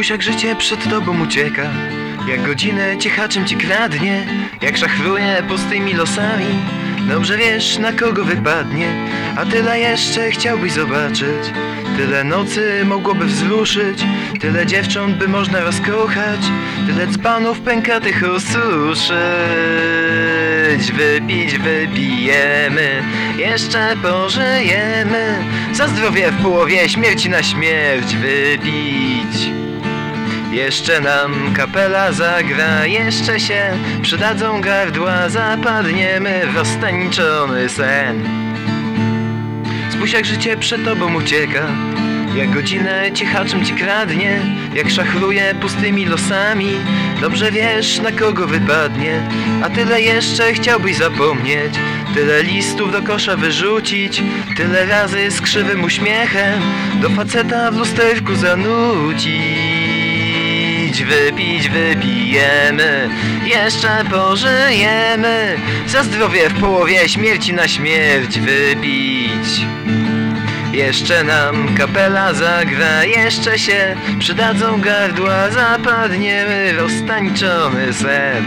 Spójrz, jak życie przed tobą ucieka, jak godzinę cichaczem ci kradnie, jak szachruje pustymi losami. Dobrze wiesz, na kogo wypadnie, a tyle jeszcze chciałbyś zobaczyć. Tyle nocy mogłoby wzruszyć, tyle dziewcząt by można rozkochać, tyle dzbanów pękatych osuszyć. Wypić wypijemy, jeszcze pożyjemy, za zdrowie w połowie, śmierci na śmierć wypić. Jeszcze nam kapela zagra, jeszcze się przydadzą gardła, zapadniemy w roztańczony sen. Spójrz, jak życie przed tobą ucieka, jak godzinę cichaczem ci kradnie, jak szachruje pustymi losami. Dobrze wiesz, na kogo wypadnie, a tyle jeszcze chciałbyś zapomnieć. Tyle listów do kosza wyrzucić, tyle razy z krzywym uśmiechem do faceta w lusterku zanucić. Wypić wypijemy, jeszcze pożyjemy, za zdrowie w połowie, śmierci na śmierć wypić. Jeszcze nam kapela zagra, jeszcze się przydadzą gardła, zapadniemy w roztańczony sen.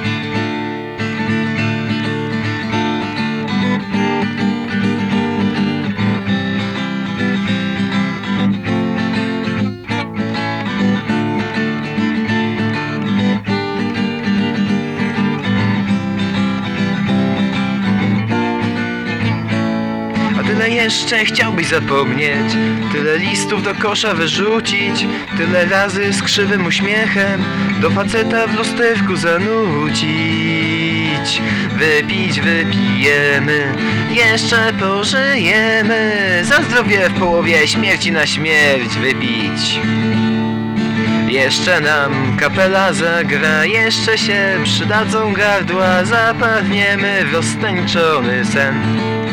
Tyle jeszcze chciałbyś zapomnieć, tyle listów do kosza wyrzucić, tyle razy z krzywym uśmiechem do faceta w lusterku zanucić. Wypić wypijemy, jeszcze pożyjemy, za zdrowie w połowie, śmierci na śmierć wypić. Jeszcze nam kapela zagra, jeszcze się przydadzą gardła, zapadniemy w roztańczony sen.